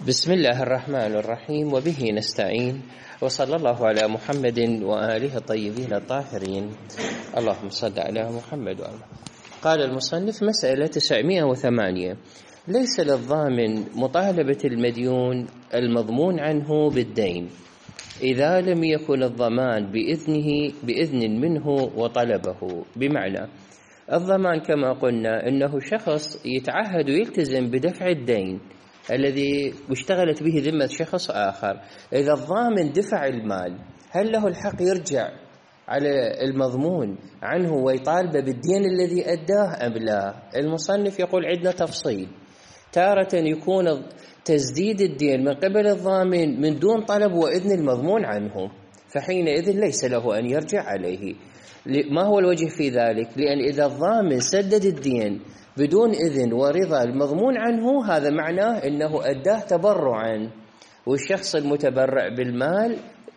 بسم الله الرحمن الرحيم، وبه نستعين، وصلى الله على محمد وآله الطيبين الطاهرين. اللهم صل على محمد وآله. قال المصنف: مسألة 908. ليس للضامن مطالبة المديون المضمون عنه بالدين إذا لم يكن الضمان بإذن منه وطلبه. بمعنى الضمان كما قلنا إنه شخص يتعهد ويلتزم بدفع الدين الذي اشتغلت به ذمة شخص آخر. إذا الضامن دفع المال، هل له الحق يرجع على المضمون عنه ويطالبه بالدين الذي أداه أم لا؟ المصنف يقول عندنا تفصيل. تارة يكون تسديد الدين من قبل الضامن من دون طلب وإذن المضمون عنه، فحينئذ ليس له أن يرجع عليه. ما هو الوجه في ذلك؟ لأن إذا الضامن سدد الدين بدون إذن ورضا المضمون عنه، هذا معناه أنه أداه تبرعا، والشخص المتبرع بالمال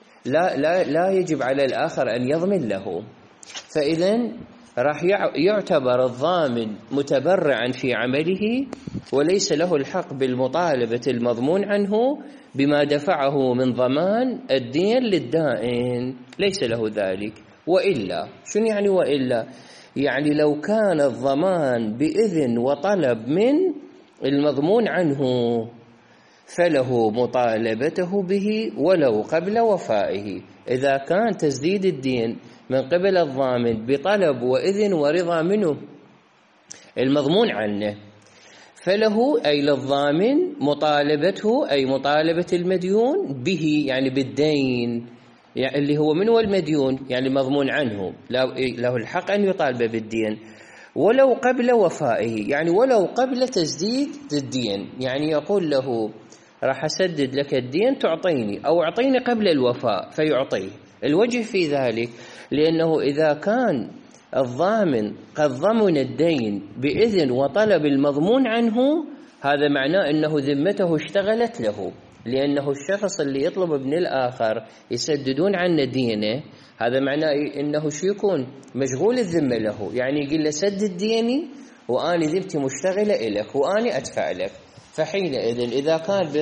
لا يجب على الآخر أن يضمن له. فإذن راح يعتبر الضامن متبرعا في عمله، وليس له الحق بالمطالبة المضمون عنه بما دفعه من ضمان الدين للدائن، ليس له ذلك. وإلا شنو يعني وإلا؟ يعني لو كان الضمان بإذن وطلب من المضمون عنه فله مطالبته به ولو قبل وفائه. إذا كان تسديد الدين من قبل الضامن بطلب وإذن ورضا منه المضمون عنه، فله أي للضامن مطالبته، أي مطالبة المديون به، يعني بالدين، يعني اللي هو من هو المديون، يعني مضمون عنه، له الحق أن يطالب بالدين ولو قبل وفائه، يعني ولو قبل تسديد الدين. يعني يقول له راح أسدد لك الدين تعطيني، أو أعطيني قبل الوفاء فيعطيه. الوجه في ذلك لأنه إذا كان الضامن قد ضمن الدين بإذن وطلب المضمون عنه، هذا معناه أنه ذمته اشتغلت له، لأنه الشخص اللي يطلب من الآخر يسددون عنه دينه، هذا معناه أنه شو يكون مشغول الذمة له، يعني يقول له سدد ديني وأنا ذمتي مشتغلة إليك وأنا أدفع لك. فحينئذ إذا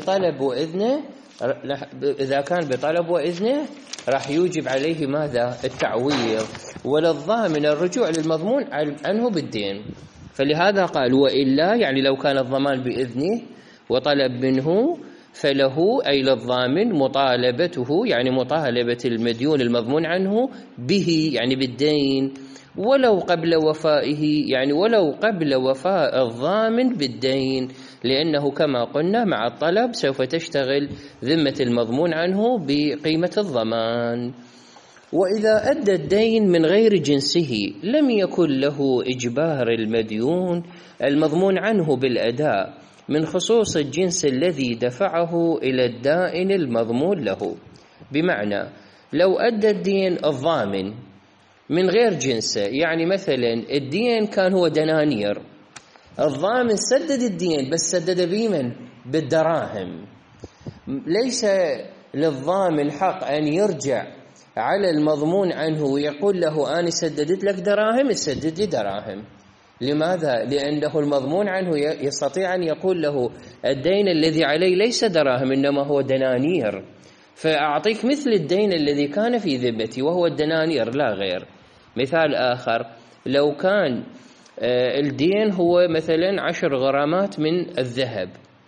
كان بطلب وإذنه راح يوجب عليه ماذا؟ التعويض، وللضامن الرجوع للمضمون عنه بالدين. فلهذا قال وإلا، يعني لو كان الضمان بإذنه وطلب منه، فله أي للضامن مطالبته، يعني مطالبة المديون المضمون عنه به، يعني بالدين، ولو قبل وفائه، يعني ولو قبل وفاء الضامن بالدين، لأنه كما قلنا مع الطلب سوف تشتغل ذمة المضمون عنه بقيمة الضمان. وإذا أدى الدين من غير جنسه لم يكن له إجبار المديون المضمون عنه بالأداء من خصوص الجنس الذي دفعه إلى الدائن المضمون له. بمعنى لو أدى الدين الضامن من غير جنسه، يعني مثلا الدين كان هو دنانير، الضامن سدد الدين بس سدد بمن؟ بالدراهم، ليس للضامن حق أن يرجع على المضمون عنه ويقول له أنا سددت لك دراهم تسدد لي دراهم. لماذا؟ لأنه المضمون عنه يستطيع أن يقول له الدين الذي علي ليس دراهم إنما هو دنانير، فأعطيك مثل الدين الذي كان في ذمتي وهو الدنانير لا غير. مثال آخر، لو كان الدين هو مثلا 10 غرامات من الذهب،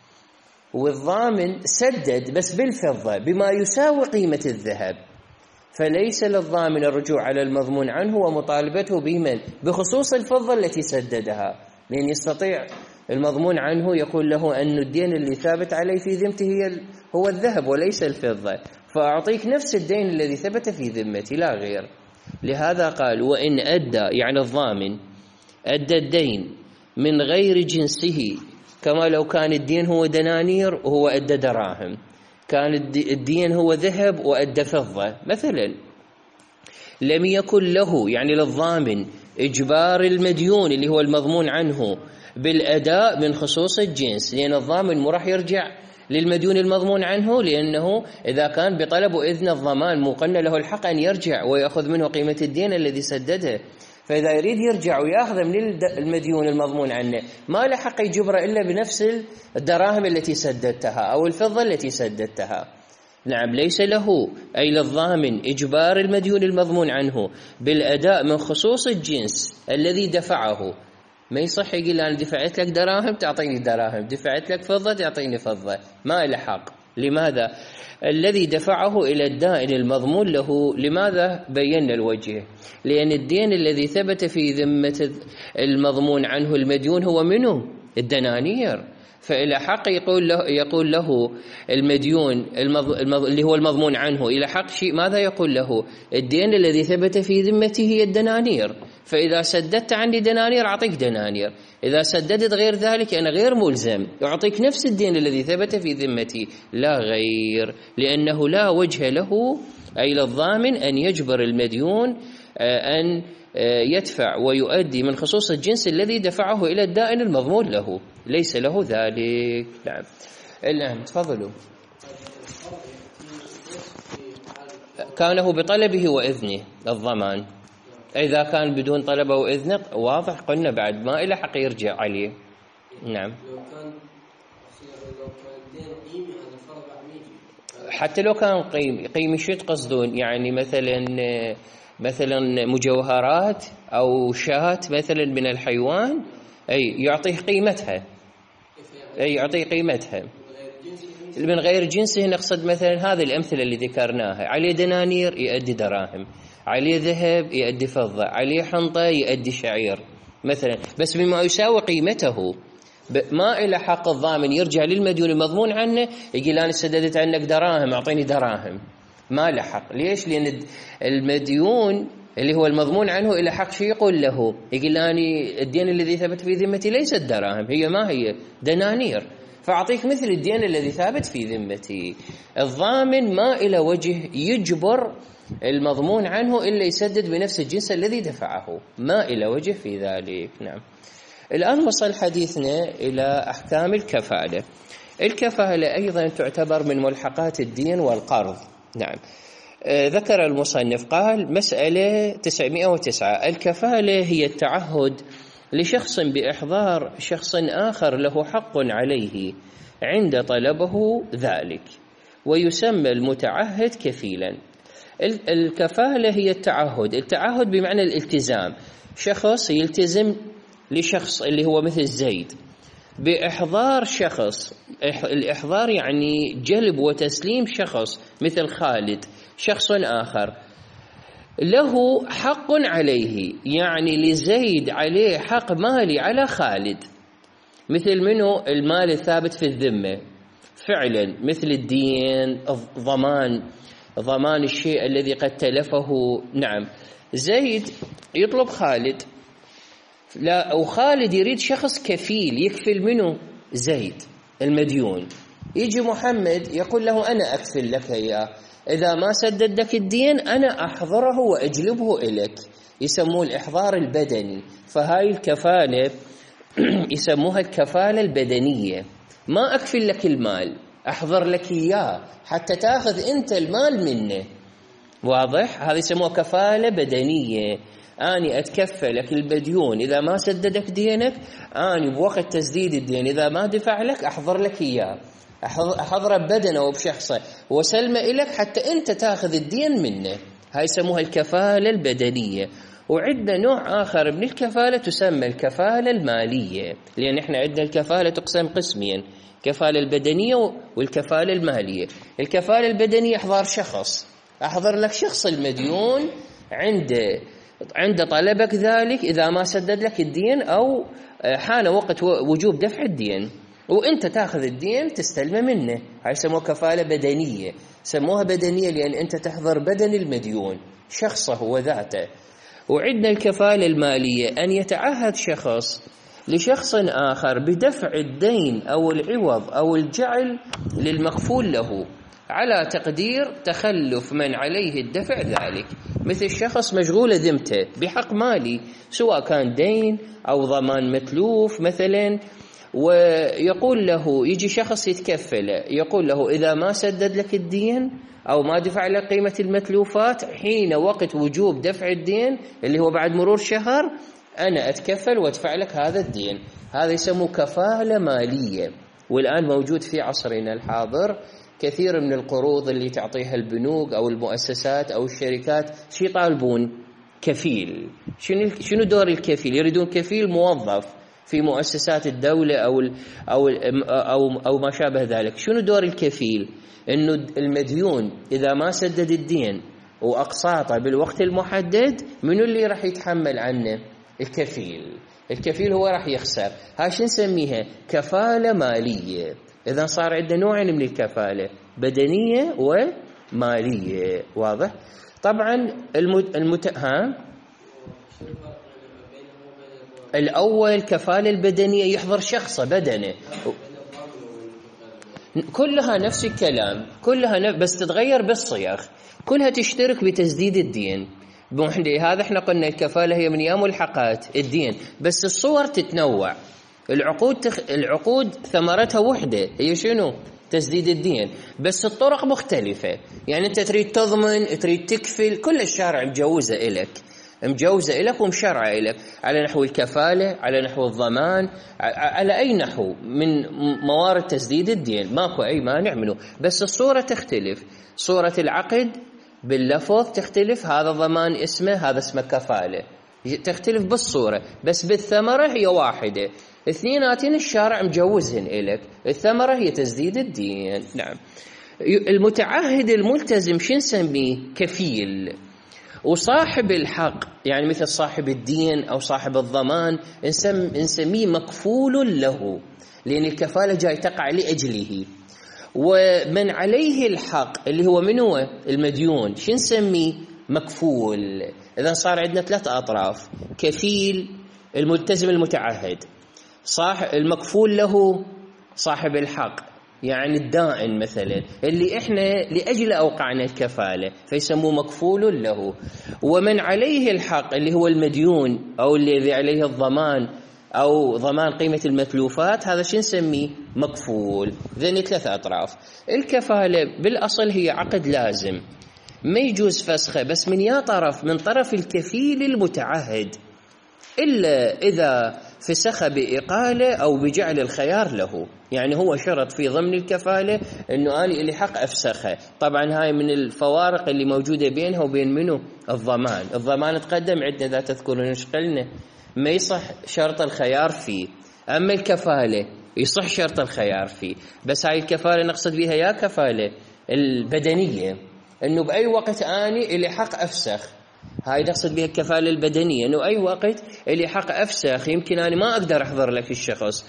والضامن سدد بس بالفضة بما يساوي قيمة الذهب، فليس للضامن الرجوع على المضمون عنه ومطالبته بمن؟ بخصوص الفضة التي سددها، لأن يستطيع المضمون عنه يقول له أن الدين اللي ثابت عليه في ذمته هو الذهب وليس الفضة، فأعطيك نفس الدين الذي ثبت في ذمتي لا غير. لهذا قال وإن أدى، يعني الضامن أدى الدين من غير جنسه، كما لو كان الدين هو دنانير وهو أدى دراهم، كان الدين هو ذهب وأدى فضة مثلا، لم يكن له، يعني للضامن، إجبار المديون اللي هو المضمون عنه بالأداء من خصوص الجنس، لأن الضامن مو راح يرجع للمديون المضمون عنه، لأنه إذا كان بطلب إذن الضمان مقن له الحق أن يرجع ويأخذ منه قيمة الدين الذي سدده. فإذا يريد يرجع ويأخذ من المديون المضمون عنه ما له حق يجبره إلا بنفس الدراهم التي سددتها أو الفضة التي سددتها. نعم، ليس له أي للضامن إجبار المديون المضمون عنه بالأداء من خصوص الجنس الذي دفعه. ما يصح يقول أنا دفعت لك دراهم تعطيني دراهم، دفعت لك فضة تعطيني فضة، ما له حق. لماذا؟ الذي دفعه إلى الدائن المضمون له. لماذا بينا الوجه؟ لأن الدين الذي ثبت في ذمة المضمون عنه المديون هو منه الدنانير، فإلى حق يقول له المديون اللي هو المضمون عنه إلى حق شيء. ماذا يقول له؟ الدين الذي ثبت في ذمته هي الدنانير، فإذا سددت عني دنانير أعطيك دنانير، إذا سددت غير ذلك أنا غير ملزم أعطيك نفس الدين الذي ثبت في ذمتي لا غير، لأنه لا وجه له أي للضامن أن يجبر المديون أن يدفع ويؤدي من خصوص الجنس الذي دفعه إلى الدائن المضمون له، ليس له ذلك. نعم. الآن تفضلوا. كانه بطلبه وإذنه الضمان. إذا كان بدون طلبه وإذنه واضح قلنا بعد ما إلى حق يرجع عليه. نعم. حتى لو كان قيمة شو تقصدون؟ يعني مثلا مجوهرات أو شاة مثلا من الحيوان، أي يعطيه قيمتها، أي يعطيه قيمتها من غير جنسه. نقصد مثلا هذه الأمثلة اللي ذكرناها، عليه دنانير يؤدي دراهم، عليه ذهب يؤدي فضة، عليه حنطة يؤدي شعير مثلا، بس بما يساوي قيمته. ما إلى حق الضامن يرجع للمديون المضمون عنه يقول أنا سددت عنك دراهم أعطيني دراهم، ما له حق. ليش؟ لأن المديون اللي هو المضمون عنه إلى حق شيء يقول له، يقول أنا الدين الذي ثبت في ذمتي ليست دراهم، هي ما هي دنانير، فأعطيك مثل الدين الذي ثابت في ذمتي. الضامن ما إلى وجه يجبر المضمون عنه إلا يسدد بنفس الجنس الذي دفعه، ما إلى وجه في ذلك. نعم. الآن وصل حديثنا إلى أحكام الكفالة. الكفالة أيضا تعتبر من ملحقات الدين والقرض. نعم. ذكر المصنف قال مسألة 909: الكفالة هي التعهد لشخص بإحضار شخص آخر له حق عليه عند طلبه ذلك، ويسمى المتعهد كفيلا. الكفالة هي التعهد بمعنى الالتزام، شخص يلتزم لشخص اللي هو مثل زيد بإحضار شخص. الإحضار يعني جلب وتسليم شخص مثل خالد، شخص آخر له حق عليه، يعني لزيد عليه حق مالي على خالد، مثل منه المال الثابت في الذمة فعلا، مثل الدين، ضمان الشيء الذي قد تلفه. نعم. زيد يطلب خالد، لا، وخالد يريد شخص كفيل يكفل منه زيد المديون. يجي محمد يقول له أنا أكفل لك إياه، إذا ما سدد لك الدين أنا أحضره وأجلبه إليك، يسموه الإحضار البدني. فهاي الكفالة يسموها الكفالة البدنية، ما أكفل لك المال، أحضر لك إياه حتى تأخذ أنت المال منه. واضح؟ هذا يسموها كفالة بدنية. أني أتكفلك المديون إذا ما سددك دينك، أني بوقت تسديد الدين إذا ما دفع لك أحضر لك إياه، أحضره بدنه وبشخصه وسلمه إليك حتى أنت تأخذ الدين منه. هاي يسموها الكفالة البدنية. وعندنا نوع آخر من الكفالة تسمى الكفالة المالية، لأن إحنا عندنا الكفالة تقسم قسمين: الكفالة البدنية والكفالة المالية. الكفالة البدنية إحضار شخص، أحضر لك شخص المديون عند طلبك ذلك إذا ما سدد لك الدين أو حان وقت وجوب دفع الدين، وأنت تأخذ الدين تستلمه منه. هاي يسموها كفالة بدنية. سموها بدنية لأن أنت تحضر بدن المديون، شخصه وذاته. وعندنا الكفالة المالية، أن يتعهد شخص لشخص آخر بدفع الدين أو العوض أو الجعل للمغفول له على تقدير تخلف من عليه الدفع ذلك. مثل شخص مشغول ذمته بحق مالي، سواء كان دين أو ضمان متلوف مثلا، ويقول له، يجي شخص يتكفل يقول له إذا ما سدد لك الدين أو ما دفع لك قيمة المتلوفات حين وقت وجوب دفع الدين اللي هو بعد مرور شهر، أنا أتكفل وأدفع لك هذا الدين. هذا يسموه كفالة مالية، والآن موجود في عصرنا الحاضر كثير من القروض اللي تعطيها البنوك أو المؤسسات أو الشركات شي يطالبون كفيل. شنو دور الكفيل؟ يريدون كفيل موظف في مؤسسات الدولة أو ما شابه ذلك. شنو دور الكفيل؟ إنه المديون إذا ما سدد الدين وأقساطه بالوقت المحدد، منو اللي راح يتحمل عنه؟ الكفيل. الكفيل هو راح يخسر. هاي شو نسميها؟ كفالة مالية. إذا صار عندنا نوعين من الكفالة، بدنية ومالية. واضح؟ طبعا الأول كفالة البدنية يحضر شخصه بدنه، كلها نفس الكلام، كلها بس تتغير بالصيغ، كلها تشترك بتسديد الدين. هذا احنا قلنا الكفالة هي من يا ملحقات الدين، بس الصور تتنوع. العقود ثمرتها وحدة، هي شنو؟ تسديد الدين، بس الطرق مختلفة. يعني أنت تريد تضمن، تريد تكفل، كل الشارع مجوزة إلك ومشرعة إلك، على نحو الكفالة، على نحو الضمان، على أي نحو من موارد تسديد الدين، ماكو أي مانع منه. بس الصورة تختلف، صورة العقد باللفظ تختلف، هذا ضمان اسمه، هذا اسمه كفالة، تختلف بالصورة، بس بالثمرة هي واحدة. اثنيناتين الشارع مجوزهن إلك، الثمرة هي تسديد الدين. نعم. المتعهد الملتزم شو نسميه؟ كفيل. وصاحب الحق يعني مثل صاحب الدين أو صاحب الضمان نسميه مكفول له، لأن الكفالة جاي تقع لأجله. ومن عليه الحق اللي هو من هو؟ المديون، شو نسميه؟ مكفول. إذا صار عندنا ثلاث أطراف: كفيل، الملتزم المتعهد، المكفول له صاحب الحق يعني الدائن مثلا اللي احنا لأجل أوقعنا الكفالة، فيسموه مكفول له. ومن عليه الحق اللي هو المديون أو الذي عليه الضمان أو ضمان قيمة المتلوفات، هذا شو نسميه؟ مكفول. ذني ثلاث أطراف. الكفالة بالأصل هي عقد لازم، ما يجوز فسخه بس من يا طرف، من طرف الكفيل المتعهد، إلا إذا فسخ بإقالة أو بجعل الخيار له. يعني هو شرط في ضمن الكفالة أنه أنا إلي حق أفسخه. طبعا هاي من الفوارق اللي موجودة بينها وبين منه الضمان تقدم عندنا إذا تذكرون ايش قلنا، ما يصح شرط الخيار فيه. أما الكفالة يصح شرط الخيار فيه، بس هاي الكفالة نقصد بها يا كفالة البدنية، أنه بأي وقت أني إلي حق أفسخ. هاي نقصد بها الكفالة البدنية، أنه أي وقت إلي حق أفسخ، يمكن أنا ما أقدر أحضر لك الشخص،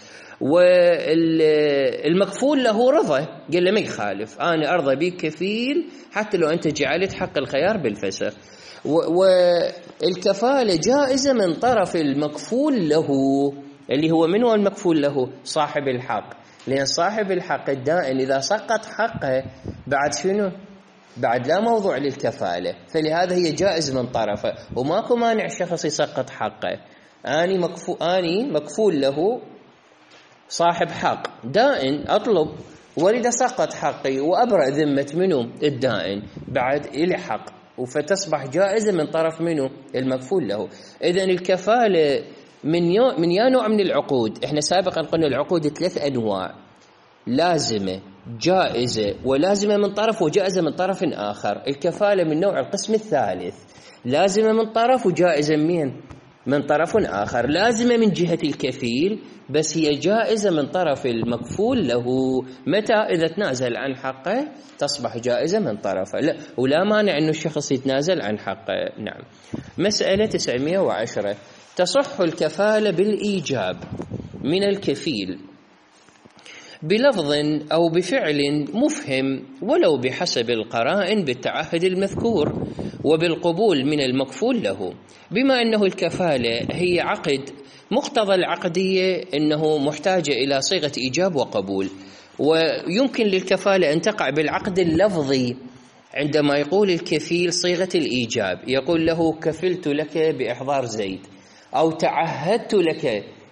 والمكفول له رضى، قال له ما يخالف، أنا أرضى بك كفيل حتى لو أنت جعلت حق الخيار بالفسخ. والكفالة جائزة من طرف المكفول له، اللي هو من هو المكفول له؟ صاحب الحق. لأن صاحب الحق الدائن إذا سقط حقه بعد شنو؟ بعد لا موضوع للكفالة، فلهذا هي جائز من طرفه، وماكو مانع الشخص يسقط حقه. أني مكفول له صاحب حق دائن، أطلب واريد أسقط حقي وأبرأ ذمة منه الدائن، بعد إلي حق، فتصبح جائزة من طرف منه؟ المكفول له. إذن الكفالة من يا نوع من العقود. إحنا سابقا قلنا العقود 3 أنواع: لازمة، جائزة، ولازمة من طرف وجائزة من طرف آخر. الكفالة من نوع القسم الثالث، لازمة من طرف وجائزة من طرف آخر. لازمة من جهة الكفيل، بس هي جائزة من طرف المكفول له. متى؟ إذا تنازل عن حقه تصبح جائزة من طرفه، لا ولا مانع أنه الشخص يتنازل عن حقه. نعم. مسألة 910: تصح الكفالة بالإيجاب من الكفيل بلفظ أو بفعل مفهم ولو بحسب القرائن بالتعهد المذكور، وبالقبول من المكفول له. بما أنه الكفالة هي عقد، مقتضى العقدية أنه محتاجة إلى صيغة إيجاب وقبول، ويمكن للكفالة أن تقع بالعقد اللفظي عندما يقول الكفيل صيغة الإيجاب، يقول له كفلت لك بإحضار زيد، أو تعهدت لك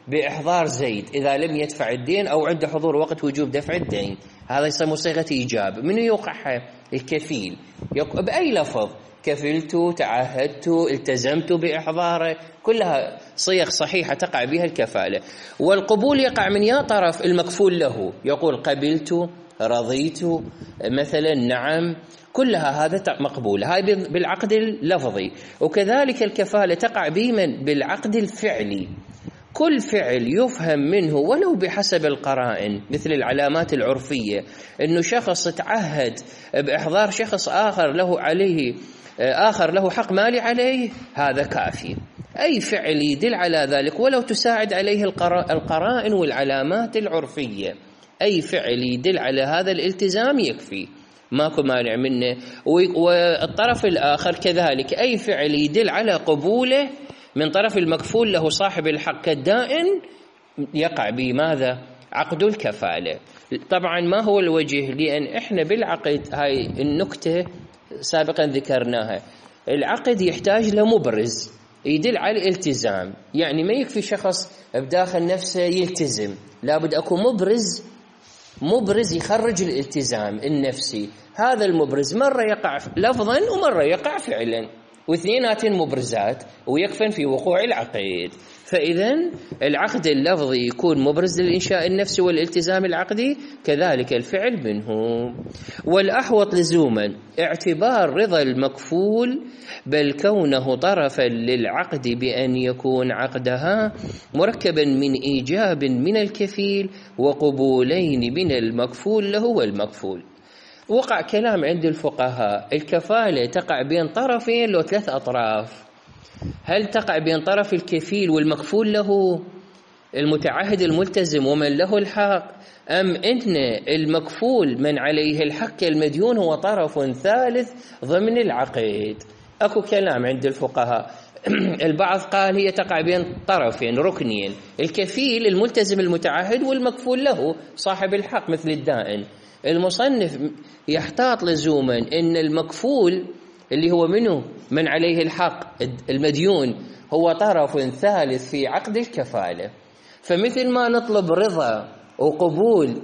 بإحضار زيد إذا لم يدفع الدين أو عند حضور وقت وجوب دفع الدين، هذا يسمى صيغة إيجاب. من يوقعها؟ الكفيل، بأي لفظ، كفلت، تعهدت، التزمت بإحضاره، كلها صيغ صحيحة تقع بها الكفالة. والقبول يقع من يا طرف المكفول له، يقول قبلت، رضيت مثلا، نعم، كلها هذا مقبولة، هاي بالعقد اللفظي. وكذلك الكفالة تقع بمن؟ بالعقد الفعلي. كل فعل يفهم منه ولو بحسب القرائن، مثل العلامات العرفية، إنه شخص تعهد بإحضار شخص آخر له حق مالي عليه، هذا كافي. أي فعل يدل على ذلك ولو تساعد عليه القرائن والعلامات العرفية، أي فعل يدل على هذا الالتزام يكفي، ماكو مانع منه. والطرف الآخر كذلك أي فعل يدل على قبوله من طرف المكفول له صاحب الحق كالدائن يقع بماذا؟ عقد الكفالة. طبعا ما هو الوجه؟ لأن إحنا بالعقد، هاي النكتة سابقا ذكرناها، العقد يحتاج لمبرز يدل على الالتزام. يعني ما يكفي شخص بداخل نفسه يلتزم، لابد أكو مبرز يخرج الالتزام النفسي. هذا المبرز مرة يقع لفظا ومرة يقع فعلا، واثنينات مبرزات ويكفن في وقوع العقد. فإذا العقد اللفظي يكون مبرز للإنشاء النفسي والالتزام العقدي، كذلك الفعل منه. والأحوط لزوما اعتبار رضا المكفول بل كونه طرفا للعقد بأن يكون عقدها مركبا من إيجاب من الكفيل وقبولين من المكفول له والمكفول. وقع كلام عند الفقهاء، الكفالة تقع بين طرفين لو 3 أطراف. هل تقع بين طرف الكفيل والمكفول له المتعهد الملتزم ومن له الحق، أم إن المكفول من عليه الحق المديون هو طرف ثالث ضمن العقد؟ أكو كلام عند الفقهاء. البعض قال هي تقع بين طرفين ركنين، الكفيل الملتزم المتعهد والمكفول له صاحب الحق مثل الدائن. المصنف يحتاط لزوما إن المكفول اللي هو منه من عليه الحق المديون هو طرف ثالث في عقد الكفالة. فمثل ما نطلب رضا وقبول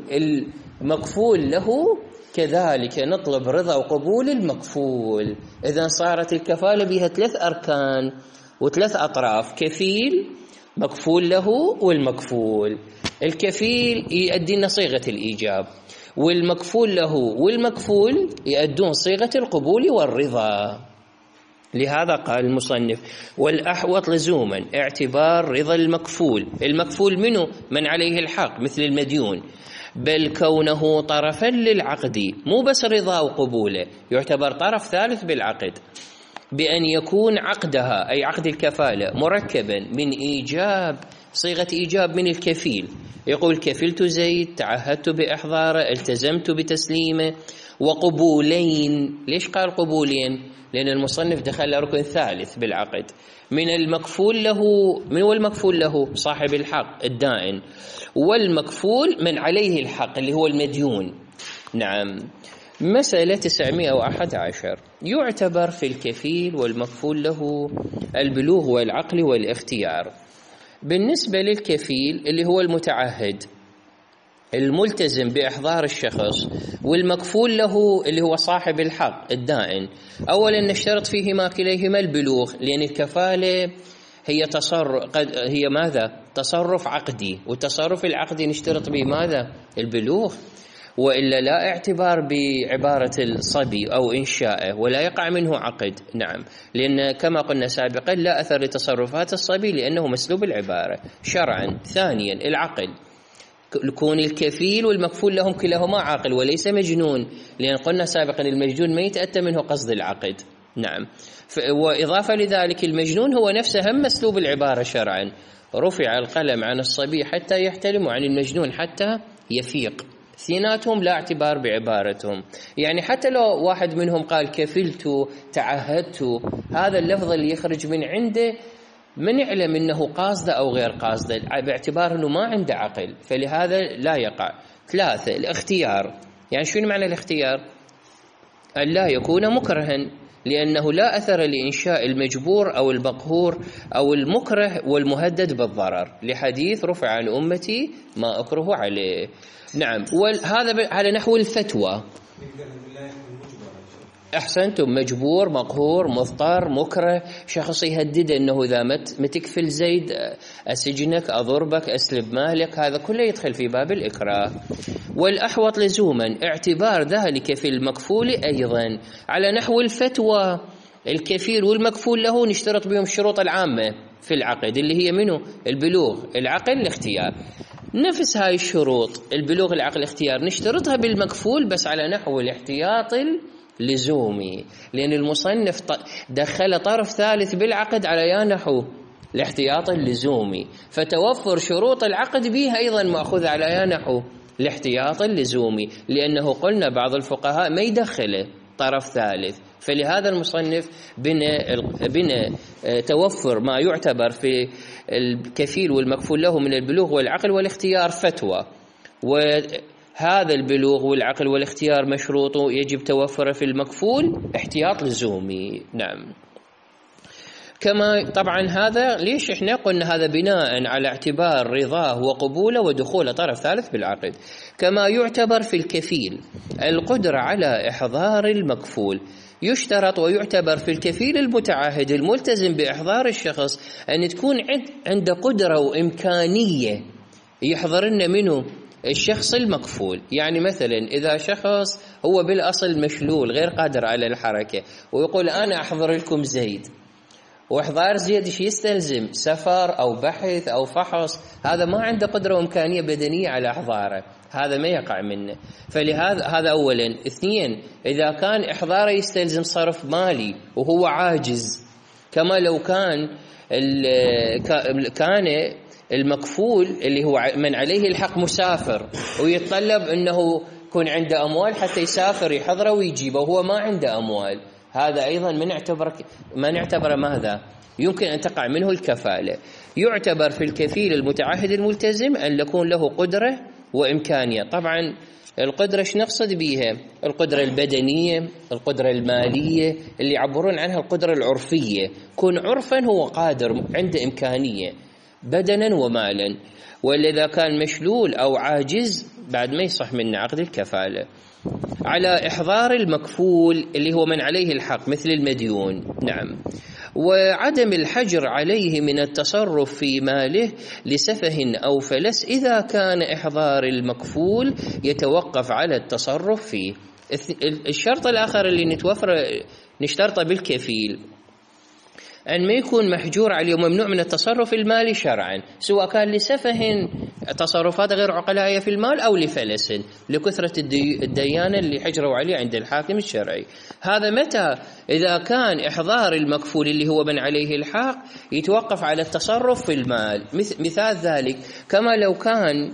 المكفول له، كذلك نطلب رضا وقبول المكفول. إذن صارت الكفالة بها 3 أركان و3 أطراف، كفيل، مكفول له، والمكفول. الكفيل يؤدي صيغة الإيجاب، والمكفول له والمكفول يؤدون صيغة القبول والرضا. لهذا قال المصنف: والأحوط لزوما اعتبار رضا المكفول منه من عليه الحق مثل المديون، بل كونه طرفا للعقد، مو بس رضا وقبوله، يعتبر طرف ثالث بالعقد، بأن يكون عقدها أي عقد الكفالة مركبا من إيجاب، صيغة إيجاب من الكفيل، يقول كفلت زيد، تعهدت بإحضاره، التزمت بتسليمه، وقبولين. ليش قال قبولين؟ لأن المصنف دخل ركن ثالث بالعقد، من المكفول له، من هو المكفول له؟ صاحب الحق الدائن، والمكفول من عليه الحق اللي هو المديون. نعم. مسألة 911 يعتبر في الكفيل والمكفول له البلوغ والعقل والاختيار. بالنسبة للكفيل اللي هو المتعهد الملتزم بإحضار الشخص، والمكفول له اللي هو صاحب الحق الدائن، أولا نشترط فيهما كليهما البلوغ، لأن الكفالة هي ماذا؟ تصرف عقدي، والتصرف العقدي نشترط به ماذا؟ البلوغ، وإلا لا اعتبار بعبارة الصبي أو إنشائه ولا يقع منه عقد. نعم، لأن كما قلنا سابقا لا أثر لتصرفات الصبي لأنه مسلوب العبارة شرعا. ثانيا العقل، يكون الكفيل والمكفول لهم كلاهما عاقل وليس مجنون، لأن قلنا سابقا المجنون ما يتأتى منه قصد العقد. نعم. وإضافة لذلك المجنون هو نفسه هم مسلوب العبارة شرعا، رفع القلم عن الصبي حتى يحتلم وعن المجنون حتى يفيق، اثنيناتهم لا اعتبار بعبارتهم. يعني حتى لو واحد منهم قال كفلت، تعهدت، هذا اللفظ اللي يخرج من عنده من يعلم انه قاصده او غير قاصده، باعتبار انه ما عنده عقل، فلهذا لا يقع. 3 الاختيار، يعني شنو معنى الاختيار؟ أن لا يكون مكرها، لأنه لا أثر لإنشاء المجبور أو المقهور أو المكره والمهدد بالضرر، لحديث رفع عن أمتي ما أكره عليه. نعم، وهذا على نحو الفتوى. أحسنتم، مجبور، مقهور، مضطر، مكره، شخص يهدد أنه إذا ما تكفل زيد أسجنك، أضربك، أسلب مالك، هذا كله يدخل في باب الإكراه. والأحوط لزوما اعتبار ذلك في المكفول أيضا على نحو الفتوى. الكفيل والمكفول له نشترط بهم الشروط العامة في العقد اللي هي منه البلوغ، العقل، الاختيار. نفس هاي الشروط البلوغ، العقل، الاختيار نشترطها بالمكفول بس على نحو الاحتياط لزومي، لأن المصنف دخل طرف ثالث بالعقد على نحو الاحتياط اللزومي، فتوفر شروط العقد به أيضا مأخوذ على نحو الاحتياط اللزومي، لأنه قلنا بعض الفقهاء ما يدخله طرف ثالث، فلهذا المصنف بنى توفر ما يعتبر في الكفيل والمكفول له من البلوغ والعقل والاختيار فتوى، وهذا البلوغ والعقل والاختيار مشروطه يجب توفره في المكفول احتياط لزومي. نعم، كما طبعا هذا ليش احنا قلنا هذا بناء على اعتبار رضاه وقبوله ودخول طرف ثالث بالعقد. كما يعتبر في الكفيل القدرة على إحضار المكفول، يشترط ويعتبر في الكفيل المتعهد الملتزم بإحضار الشخص أن تكون عنده قدرة وإمكانية يحضرن منه الشخص المكفول. يعني مثلا إذا شخص هو بالأصل مشلول غير قادر على الحركة ويقول أنا أحضر لكم زيد، وإحضار زيد شيء يستلزم سفر أو بحث أو فحص، هذا ما عنده قدرة وإمكانية بدنية على إحضاره، هذا ما يقع منه. فلهذا هذا أولا. اثنين، إذا كان إحضاره يستلزم صرف مالي وهو عاجز، كما لو كان المكفول اللي هو من عليه الحق مسافر ويتطلب أنه يكون عنده أموال حتى يسافر يحضره ويجيبه وهو ما عنده أموال، هذا أيضا ما نعتبر ماذا؟ يمكن أن تقع منه الكفالة. يعتبر في الكفيل المتعهد الملتزم أن يكون له قدرة وإمكانية. طبعا القدرة ايش نقصد بيها؟ القدرة البدنية، القدرة المالية، اللي يعبرون عنها القدرة العرفية، كون عرفا هو قادر عنده إمكانية بدنا ومالا. وإذا كان مشلول أو عاجز بعد ما يصح منه عقد الكفالة. على إحضار المكفول اللي هو من عليه الحق مثل المديون. نعم، وعدم الحجر عليه من التصرف في ماله لسفه أو فلس إذا كان إحضار المكفول يتوقف على التصرف فيه. الشرط الآخر اللي نشترطه بالكفيل أن ما يكون محجور عليه وممنوع من التصرف المالي شرعا، سواء كان لسفه تصرفات غير عقلائية في المال أو لفلس لكثرة الديانة اللي حجروا عليه عند الحاكم الشرعي. هذا متى؟ إذا كان إحضار المكفول اللي هو من عليه الحق يتوقف على التصرف في المال. مثال ذلك كما لو كان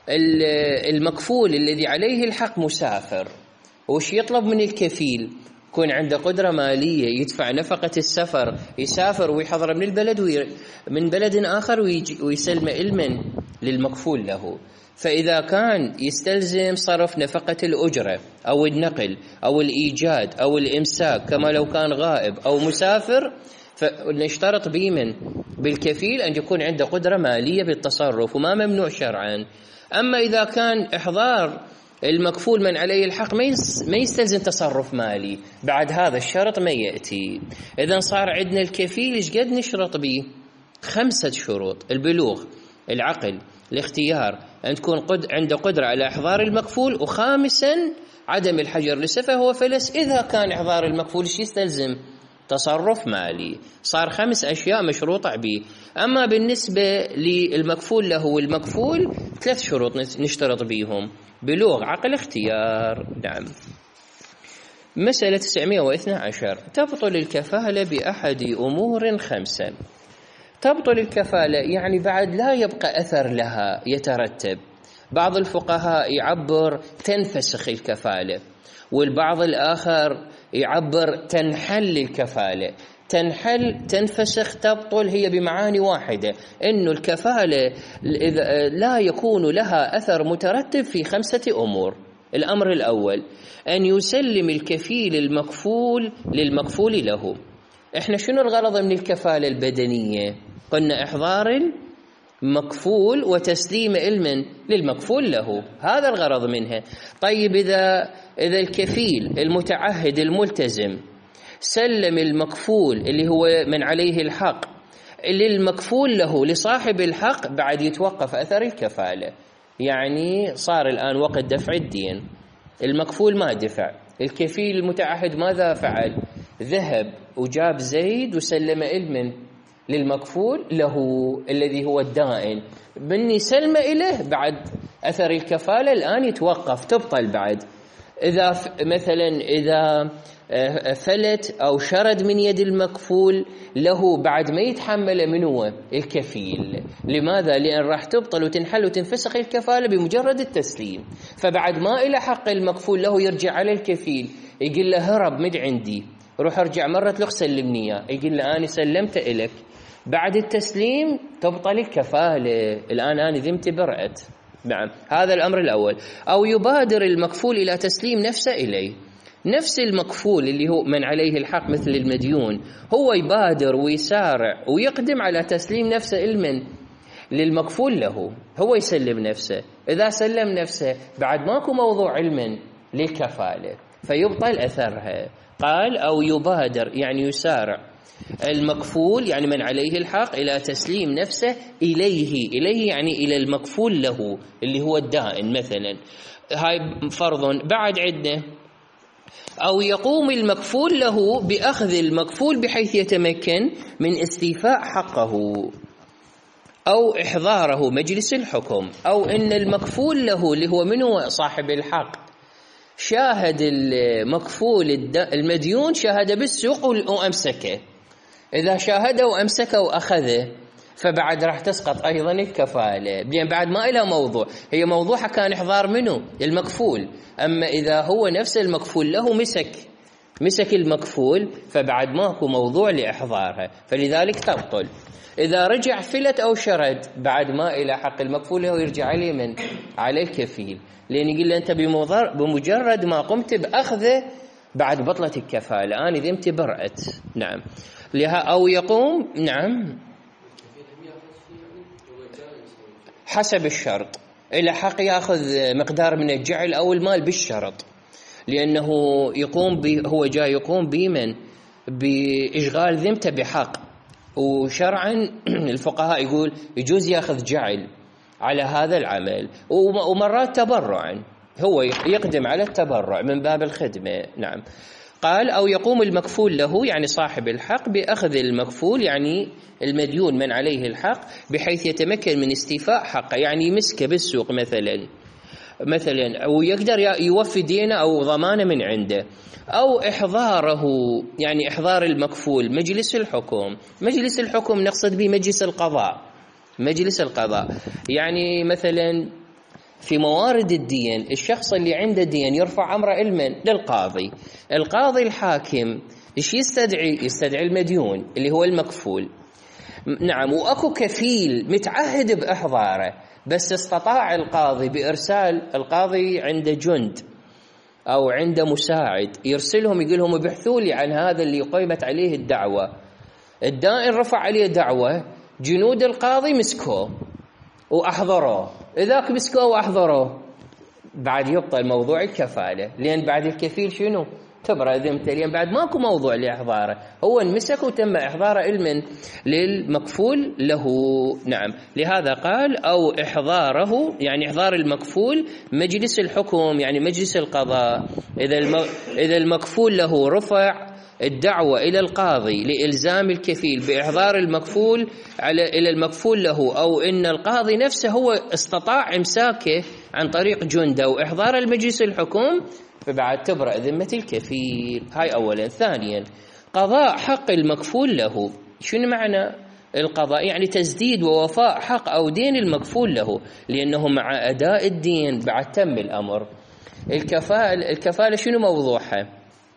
المكفول الذي عليه الحق مسافر، وش يطلب من الكفيل؟ يكون عنده قدرة مالية يدفع نفقة السفر، يسافر ويحضر من بلد آخر ويسلم علما للمكفول له. فإذا كان يستلزم صرف نفقة الأجرة أو النقل أو الإيجاد أو الإمساك كما لو كان غائب أو مسافر، فنشترط بالكفيل أن يكون عنده قدرة مالية بالتصرف وما ممنوع شرعا. أما إذا كان إحضار المكفول من عليه الحق ما يستلزم تصرف مالي، بعد هذا الشرط ما يأتي. إذن صار عندنا الكفيل إيش قد نشرط به؟ 5 شروط: البلوغ، العقل، الاختيار، أن تكون عنده قدرة على إحضار المكفول، وخامسا عدم الحجر لسفه وفلس إذا كان إحضار المكفول إيش يستلزم؟ تصرف مالي. صار 5 أشياء مشروطة به. أما بالنسبة للمكفول له والمكفول 3 شروط نشترط بيهم: بلوغ، عقل، اختيار. نعم. مسألة 912: تبطل الكفالة بأحد أمور 5. تبطل الكفالة يعني بعد لا يبقى أثر لها يترتب. بعض الفقهاء يعبر تنفسخ الكفالة، والبعض الآخر يعبر تنحل الكفالة. تنحل، تنفسخ، تبطل، هي بمعاني واحدة، إنه الكفالة لا يكون لها أثر مترتب في 5 أمور. الأمر الأول أن يسلم الكفيل المكفول للمكفول له. إحنا شنو الغرض من الكفالة البدنية؟ قلنا إحضار المكفول وتسليم علم للمكفول له، هذا الغرض منها. طيب إذا الكفيل المتعهد الملتزم سلم المكفول اللي هو من عليه الحق للمكفول له لصاحب الحق، بعد يتوقف أثر الكفالة. يعني صار الآن وقت دفع الدين، المكفول ما دفع، الكفيل المتعهد ماذا فعل؟ ذهب وجاب زيد وسلم علم للمكفول له الذي هو الدائن، بني سلم إليه، بعد أثر الكفالة الآن يتوقف، تبطل. بعد إذا إذا فلت أو شرد من يد المكفول له بعد ما يتحمل منه الكفيل. لماذا؟ لأن راح تبطل وتنحل وتنفسخ الكفالة بمجرد التسليم. فبعد ما إلى حق المكفول له يرجع على الكفيل يقول له هرب مد عندي، روح ارجع مرة لك سلمني إياه، يقول له أنا سلمت إلك. بعد التسليم تبطل الكفالة، الآن أنا ذمت برأت. نعم، هذا الأمر الأول. أو يبادر المكفول إلى تسليم نفسه إليه، نفس المكفول اللي هو من عليه الحق مثل المديون، هو يبادر ويسارع ويقدم على تسليم نفسه علما للمكفول له، هو يسلم نفسه. إذا سلم نفسه بعد ماكو موضوع علما للكفالة فيبطل أثرها. قال أو يبادر يعني يسارع المكفول يعني من عليه الحق إلى تسليم نفسه إليه يعني إلى المكفول له اللي هو الدائن مثلا. هاي فرض. بعد عدة أو يقوم المكفول له بأخذ المكفول بحيث يتمكن من استيفاء حقه أو إحضاره مجلس الحكم، أو إن المكفول له اللي هو منه صاحب الحق شاهد المكفول المديون شاهد بالسوق وأمسكه، إذا شاهده وأمسكه وأخذه فبعد راح تسقط أيضا الكفالة، لأن بعد ما إلها موضوع، هي موضوعها كان إحضار منه المكفول. أما إذا هو نفس المكفول له مسك المكفول فبعد ماكو موضوع لإحضارها، فلذلك تبطل. إذا رجع فلت أو شرد بعد ما إلى حق المكفول له يرجع عليه من على الكفيل، لأن يقول له أنت بمجرد ما قمت بأخذه بعد بطلة الكفالة، أنا ذمت برأت. نعم. أو يقوم نعم حسب الشرط، إلى حق يأخذ مقدار من الجعل أو المال بالشرط، لأنه هو جاي يقوم بمن بإشغال ذمته بحق، وشرعا الفقهاء يقول يجوز يأخذ جعل على هذا العمل، ومرات تبرعا هو يقدم على التبرع من باب الخدمة. نعم. قال أو يقوم المكفول له يعني صاحب الحق بأخذ المكفول يعني المديون من عليه الحق بحيث يتمكن من استيفاء حقه، يعني يمسكه بالسوق مثلا ويقدر يوفي دينه أو ضمانه من عنده. أو إحضاره يعني إحضار المكفول مجلس الحكم. مجلس الحكم نقصد به مجلس القضاء يعني مثلا في موارد الدين الشخص اللي عنده دين يرفع أمر علما للقاضي، القاضي الحاكم إيش يستدعي المديون اللي هو المكفول. نعم. وأكو كفيل متعهد بإحضاره، بس استطاع القاضي بإرسال، القاضي عنده جند أو عنده مساعد يرسلهم يقولهم ابحثوا لي عن هذا اللي قيمت عليه الدعوة، الدائن رفع عليه دعوة، جنود القاضي مسكوه وأحضروه، إذاك مسكوه وأحضروه بعد يبطل موضوع الكفالة، لأن بعد الكفيل شنو؟ تبرأ ذمته، لأن بعد ماكو موضوع لإحضاره، هو انمسك وتم إحضاره علما للمكفول له. نعم. لهذا قال أو إحضاره يعني إحضار المكفول مجلس الحكم يعني مجلس القضاء. إذا المكفول له رفع الدعوة إلى القاضي لإلزام الكفيل بإحضار المكفول إلى المكفول له، أو إن القاضي نفسه هو استطاع إمساكه عن طريق جنده وإحضار المجلس الحكم، فبعد تبرأ ذمة الكفيل. هاي أولا. ثانيا قضاء حق المكفول له. شنو معنى القضاء؟ يعني تسديد ووفاء حق أو دين المكفول له، لأنه مع أداء الدين بعد تم الأمر. الكفالة شنو موضوعها؟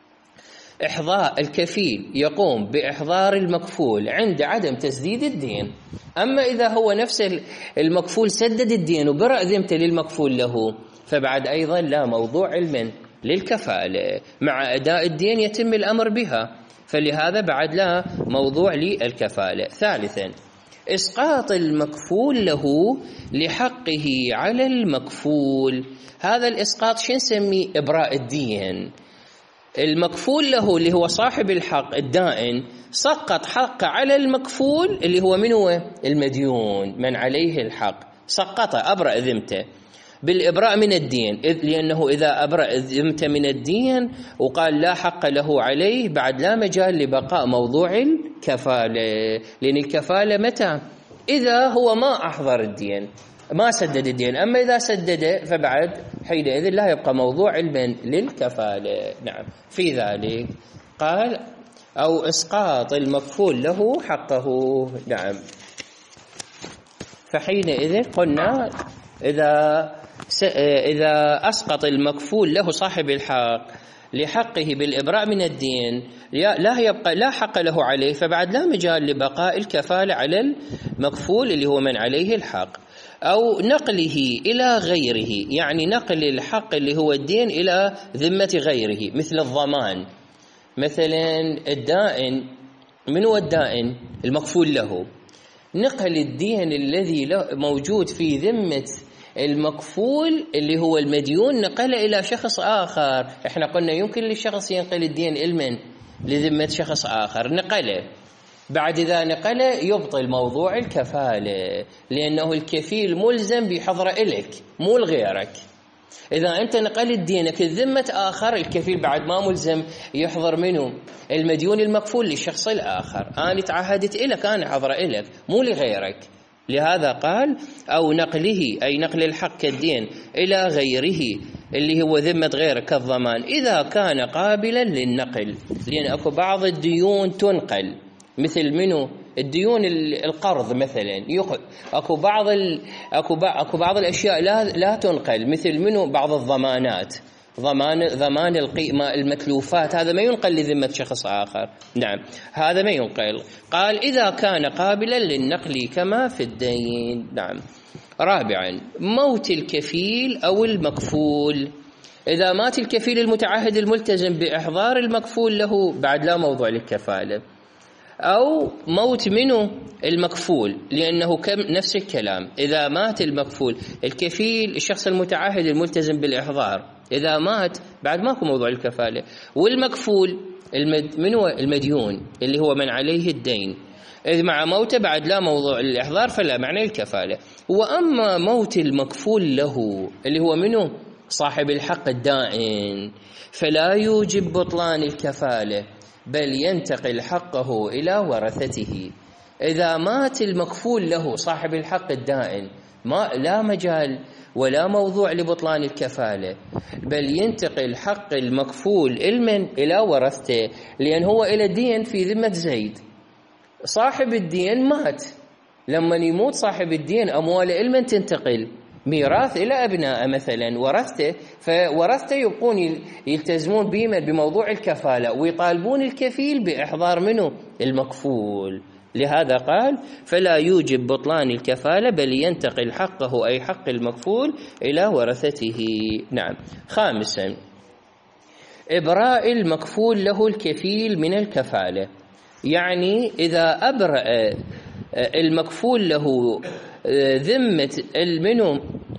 إحضار الكفيل يقوم بإحضار المكفول عند عدم تسديد الدين. أما إذا هو نفس المكفول سدد الدين وبرأ ذمته للمكفول له فبعد أيضا لا موضوع علم للكفالة، مع أداء الدين يتم الأمر بها، فلهذا بعد لا موضوع للكفالة. ثالثا إسقاط المكفول له لحقه على المكفول. هذا الإسقاط شو نسميه؟ إبراء الدين. المكفول له اللي هو صاحب الحق الدائن سقط حقه على المكفول اللي هو من هو؟ المديون، من عليه الحق، سقطه، أبرأ ذمته بالإبراء من الدين، لأنه إذا أبرأ ذمته من الدين وقال لا حق له عليه بعد لا مجال لبقاء موضوع الكفالة، لأن الكفالة متى؟ إذا هو ما أحضر الدين، ما سدد الدين. أما إذا سدد فبعد حينئذ لا يبقى موضوع علم للكفالة. نعم، في ذلك قال أو إسقاط المكفول له حقه. نعم، فحينئذ قلنا إذا أسقط المكفول له صاحب الحق لحقه بالإبراء من الدين لا يبقى لا حق له عليه، فبعد لا مجال لبقاء الكفالة على المكفول اللي هو من عليه الحق، أو نقله إلى غيره، يعني نقل الحق اللي هو الدين إلى ذمة غيره، مثل الضمان. مثلا الدائن، من هو الدائن؟ المكفول له، نقل الدين الذي موجود في ذمة المكفول اللي هو المديون نقل إلى شخص آخر. احنا قلنا يمكن للشخص ينقل الدين علما لذمة شخص آخر، نقله، بعد إذا نقل يبطل موضوع الكفالة، لأنه الكفيل ملزم بحضر إلك مو لغيرك. إذا أنت نقلت دينك الذمة آخر، الكفيل بعد ما ملزم يحضر منه المديون المكفول للشخص الآخر. أنا تعهدت إلك، أنا حضر إلك مو لغيرك. لهذا قال أو نقله، أي نقل الحق كالدين إلى غيره اللي هو ذمة غيره كالضمان، إذا كان قابلا للنقل، لأن أكو بعض الديون تنقل، مثل منه الديون القرض مثلا، أكو بعض الأشياء لا تنقل، مثل منه بعض الضمانات، ضمان القيمة المتلوفات، هذا ما ينقل لذمة شخص آخر. نعم، هذا ما ينقل. قال إذا كان قابلا للنقل كما في الدين. نعم. رابعا موت الكفيل أو المكفول. إذا مات الكفيل المتعهد الملتزم بإحضار المكفول له بعد لا موضوع للكفالة، أو موت منه المكفول، لأنه نفس الكلام، إذا مات المكفول الكفيل الشخص المتعهد الملتزم بالإحضار إذا مات بعد ماكو موضوع الكفالة، والمكفول منه المديون اللي هو من عليه الدين، إذ مع موته بعد لا موضوع الإحضار فلا معنى الكفالة. وأما موت المكفول له اللي هو منه صاحب الحق الدائن فلا يوجب بطلان الكفالة، بل ينتقل حقه إلى ورثته. إذا مات المكفول له صاحب الحق الدائن لا مجال ولا موضوع لبطلان الكفالة، بل ينتقل حق المكفول إلى ورثته، لأن هو إلى دين في ذمة زيد، صاحب الدين مات، لما يموت صاحب الدين أموال علما تنتقل ميراث إلى أبناء مثلا ورثته، فورثته يبقون يلتزمون بموضوع الكفالة ويطالبون الكفيل بإحضار منه المكفول. لهذا قال فلا يوجب بطلان الكفالة بل ينتقل حقه أي حق المكفول إلى ورثته. نعم. خامسا إبراء المكفول له الكفيل من الكفالة، يعني إذا أبرأ المكفول له ذمة منه،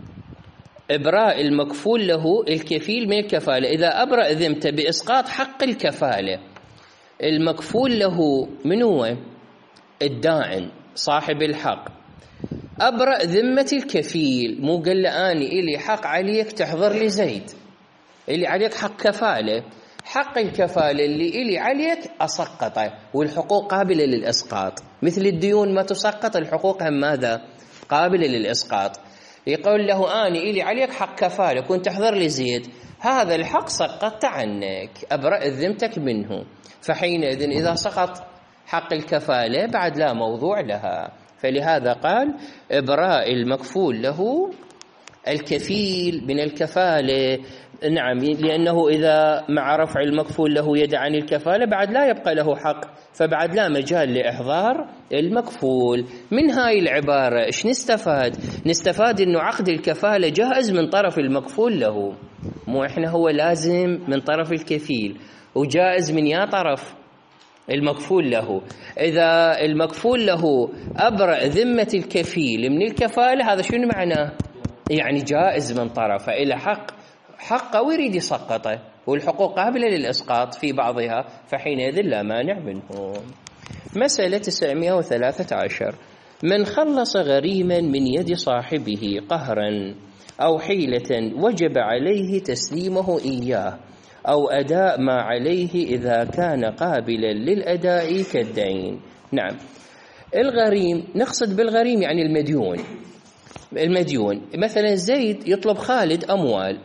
إبراء المكفول له الكفيل من الكفالة، إذا أبرأ ذمته بإسقاط حق الكفالة، المكفول له من هو؟ الداعن صاحب الحق، أبرأ ذمة الكفيل، مو قال له أني إلي حق عليك تحضر لي زيد، إلي عليك حق كفالة، حق الكفالة اللي إلي عليك أسقطه، والحقوق قابلة للإسقاط، مثل الديون ما تسقط، الحقوق هم ماذا؟ قابلة للإسقاط. يقول له أني إلي عليك حق كفالة كنت تحضر لي زيد، هذا الحق سقطت عنك، أبرأ ذمتك منه، فحينئذ إذا سقط حق الكفالة بعد لا موضوع لها. فلهذا قال إبراء المكفول له الكفيل من الكفالة. نعم، لأنه إذا مع رفع المكفول له يد عن الكفالة بعد لا يبقى له حق، فبعد لا مجال لإحضار المكفول. من هاي العبارة إيش نستفاد؟ نستفاد إنه عقد الكفالة جائز من طرف المكفول له، مو إحنا هو لازم من طرف الكفيل، وجائز من يا طرف المكفول له. إذا المكفول له أبرأ ذمة الكفيل من الكفالة، هذا شنو معناه؟ يعني جائز من طرفه، إلى حقه ويريد يسقطه، والحقوق قابلة للإسقاط في بعضها، فحينئذ لا مانع منه. مسألة 913: من خلص غريما من يد صاحبه قهرا أو حيلة وجب عليه تسليمه إياه أو أداء ما عليه إذا كان قابلا للأداء كالدين. نعم، الغريم نقصد بالغريم يعني المديون. مثلا زيد يطلب خالد أموال،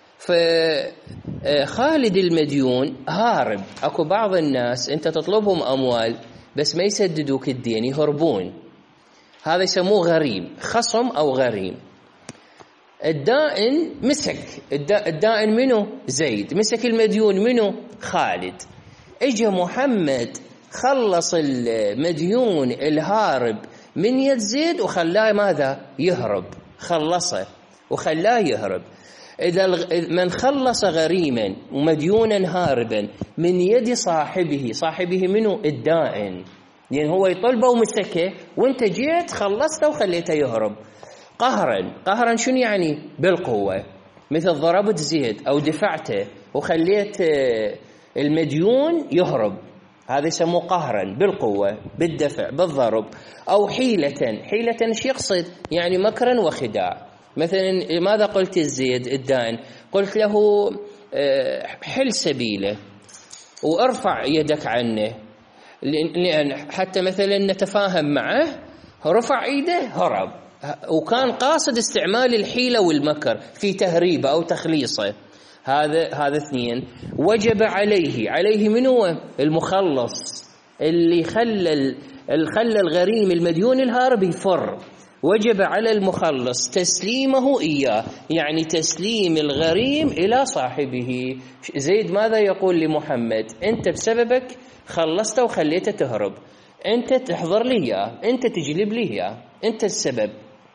فخالد المديون هارب. أكو بعض الناس أنت تطلبهم أموال بس ما يسددوك الدين، يهربون، هذا يسموه غريم، خصم أو غريم. الدائن مسك الدائن منه زيد، مسك المديون منه خالد. اجى محمد خلص المديون الهارب من يد زيد وخلاه ماذا؟ يهرب، خلصه وخلاه يهرب. إذا من خلص غريما ومديونا هاربا من يد صاحبه منه الدائن، يعني هو يطلبه ومسكه وانت جيت خلصته وخليته يهرب. قهرا شنو يعني؟ بالقوة، مثل ضربت زيد أو دفعته وخليت المديون يهرب، هذا يسموه قهرا، بالقوة، بالدفع، بالضرب. أو حيلة ايش يقصد؟ يعني مكرا وخداع. مثلا ماذا قلت الزيد الدائن؟ قلت له حل سبيله وارفع يدك عنه، لأن حتى مثلا نتفاهم معه، رفع ايده هرب، وكان قاصد استعمال الحيلة والمكر في تهريبه أو تخليصه. هذا اثنين. وجب عليه من هو؟ المخلص اللي خلى الغريم المديون الهارب يفر. وجب على المخلص تسليمه إياه، يعني تسليم الغريم إلى صاحبه. زيد ماذا يقول لمحمد؟ أنت بسببك خلصته وخليته تهرب، أنت تحضر لي إياه، أنت تجلب لي إياه، أنت السبب.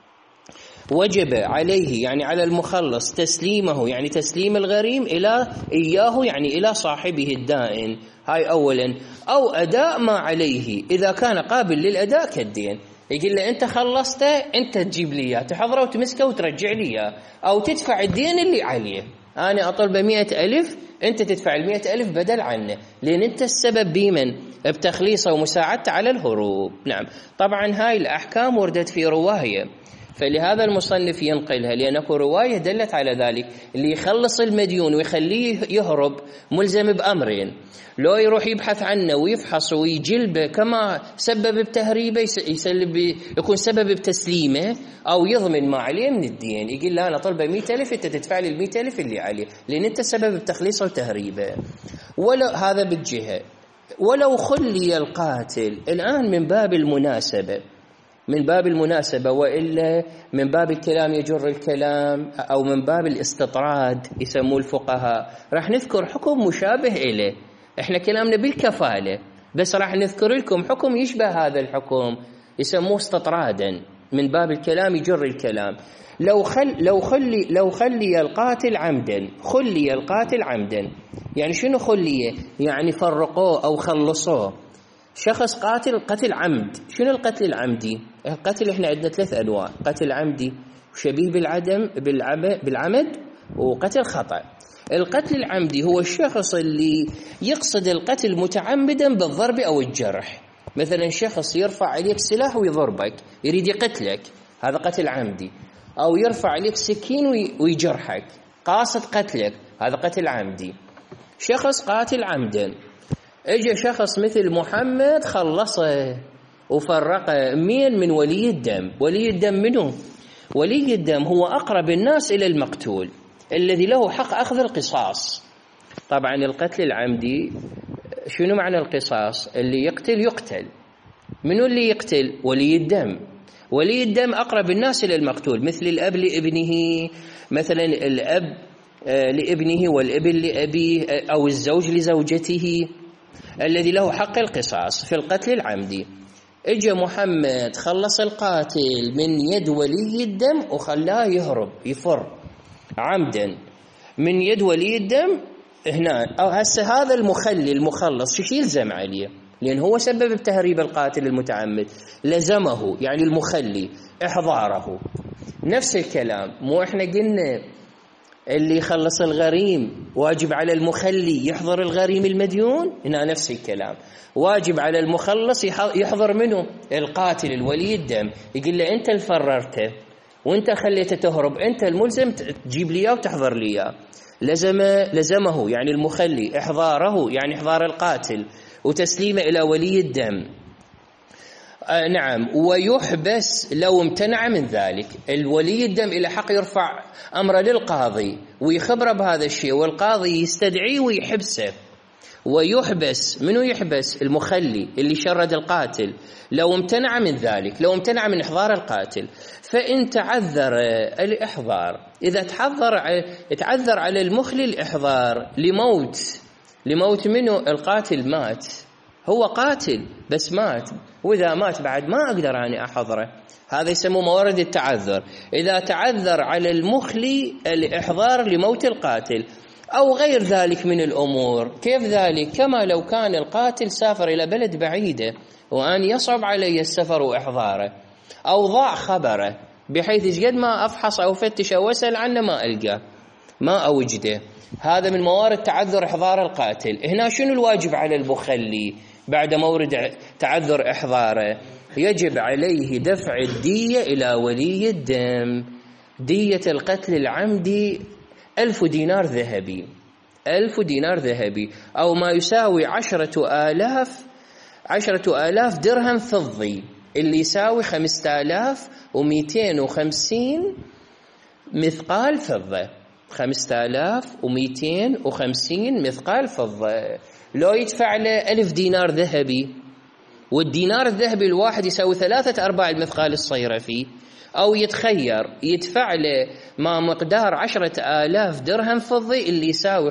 وجب عليه يعني على المخلص تسليمه، يعني تسليم الغريم إياه يعني إلى صاحبه الدائن، هاي أولا. أو أداء ما عليه إذا كان قابل للأداء كالدين، يقول له أنت خلصته، أنت تجيب لي إياه، تحضره وتمسكه وترجع لي إياه، أو تدفع الدين اللي عليه. أنا أطلب 100,000، أنت تدفع 100,000 بدل عنه، لأن أنت السبب بمن؟ بتخليصه ومساعدته على الهروب. نعم، طبعا هاي الأحكام وردت في رواية، فلهذا المصنف ينقلها، لأنه رواية دلت على ذلك. اللي يخلص المديون ويخليه يهرب ملزم بأمرين: لو يروح يبحث عنه ويفحص ويجلبه كما سبب بتهريبه يكون سبب بتسليمه، أو يضمن ما عليه من الدين، يقول لا أنا طلبه 100,000، أنت تدفع لي 100,000 اللي عليه، لأن أنت سبب بتخليصه وتهريبه. ولو هذا بالجهة. ولو خلي القاتل، الآن من باب المناسبة وإلا من باب الكلام يجر الكلام، أو من باب الاستطراد يسموه الفقهاء، راح نذكر حكم مشابه إليه. إحنا كلامنا بالكفالة، بس راح نذكر لكم حكم يشبه هذا الحكم، يسموه استطرادا، من باب الكلام يجر الكلام. لو خلي القاتل عمدا، يعني شنو خليه؟ يعني فرقوه أو خلصوه. شخص قتل عمد. شنو القتل العمدي؟ القتل احنا عندنا 3 أنواع: قتل عمدي، وشبيه بالعمد، وقتل خطأ. القتل العمدي هو الشخص اللي يقصد القتل متعمدا بالضرب أو الجرح. مثلا شخص يرفع عليك سلاح ويضربك، يريد يقتلك، هذا قتل عمدي. أو يرفع عليك سكين ويجرحك، قاصد قتلك، هذا قتل عمدي. شخص قاتل عمدا، اجى شخص مثل محمد خلصه وفرقه. من ولي الدم. ولي الدم منه؟ ولي الدم هو أقرب الناس إلى المقتول، الذي له حق أخذ القصاص. طبعا القتل العمدي شنو معنى القصاص؟ اللي يقتل. منو اللي يقتل؟ ولي الدم. ولي الدم أقرب الناس إلى المقتول، مثل الأب لابنه، مثلا الأب لابنه والابن لأبيه، أو الزوج لزوجته الذي له حق القصاص في القتل العمدي. اجى محمد خلص القاتل من يد ولي الدم وخلاه يهرب يفر عمدا من يد ولي الدم هنا. أو هسه هذا المخلي المخلص شو يلزم عليه؟ لأن هو سبب بتهريب القاتل المتعمد، لزمه يعني المخلي إحضاره. نفس الكلام، مو إحنا قلنا اللي يخلص الغريم واجب على المخلي يحضر الغريم المديون؟ هنا نفس الكلام، واجب على المخلص يحضر منه القاتل الولي الدم، يقول له أنت اللي فررته وأنت خليته تهرب، أنت الملزم تجيب لي وتحضر لي. لزمه يعني المخلي إحضاره يعني إحضار القاتل وتسليمه إلى ولي الدم. نعم، ويحبس لو امتنع من ذلك. الولي الدم إلى حق يرفع أمره للقاضي ويخبره بهذا الشيء، والقاضي يستدعيه ويحبسه. ويحبس، منو يحبس؟ المخلي اللي شرد القاتل لو امتنع من ذلك، لو امتنع من إحضار القاتل. فإن تعذر الإحضار، إذا تعذر على المخلي الإحضار لموت منه، القاتل مات، هو قاتل بس مات، وإذا مات بعد ما أقدر أني أحضره، هذا يسموه موارد التعذر. إذا تعذر على المخلي الإحضار لموت القاتل أو غير ذلك من الأمور. كيف ذلك؟ كما لو كان القاتل سافر إلى بلد بعيدة وأن يصعب علي السفر وإحضاره، أو ضاع خبره بحيث قد ما أفحص أو فتش أو أسأل عنه ما ألقاه ما أوجده، هذا من موارد تعذر إحضار القاتل. هنا شنو الواجب على المخلي بعد مورد تعذر إحضاره؟ يجب عليه دفع الدية إلى ولي الدم. دية القتل العمدي 1000 دينار ذهبي، 1000 دينار ذهبي، أو ما يساوي 10,000 درهم فضي، اللي يساوي 5250 مثقال فضة. 5250 مثقال فضة. لو يدفع له 1000 دينار ذهبي، والدينار الذهبي الواحد يساوي 3/4 المثقال الصيرفي، أو يتخير يدفع له ما مقدار 10,000 درهم فضي اللي يساوي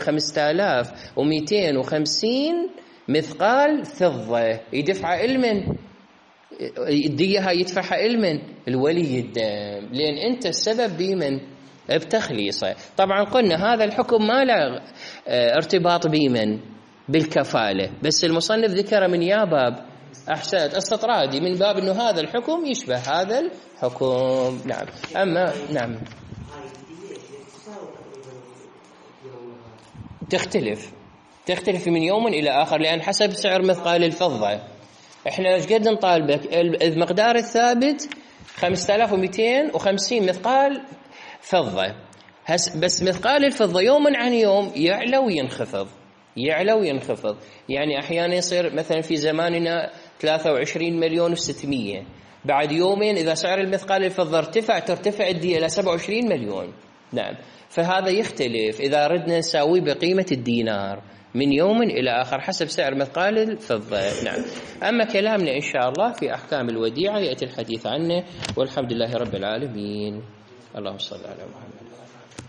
5250 مثقال فضة، يدفع المن الدية هاي يدفعها المن الولي الدم، لأن أنت السبب بمن بتخليصه. طبعا قلنا هذا الحكم ما له ارتباط بمن بالكفالة، بس المصنف ذكر من يا باب أحسنت استطرادي، من باب أنه هذا الحكم يشبه هذا الحكم. نعم. أما نعم تختلف من يوم إلى آخر، لأن حسب سعر مثقال الفضة. إحنا ايش قد نطالبك؟ المقدار الثابت 5250 مثقال فضة، بس مثقال الفضة يوما عن يوم يعلى وينخفض، يعلى وينخفض. يعني أحيانا يصير مثلا في زماننا 23 مليون و600، بعد يومين إذا سعر المثقال الفضة ترتفع الدية إلى 27 مليون. نعم، فهذا يختلف إذا ردنا نساوي بقيمة الدينار من يوم إلى آخر حسب سعر مثقال الفضة. نعم. أما كلامنا إن شاء الله في أحكام الوديعة يأتي الحديث عنه، والحمد لله رب العالمين. اللهم صل على محمد.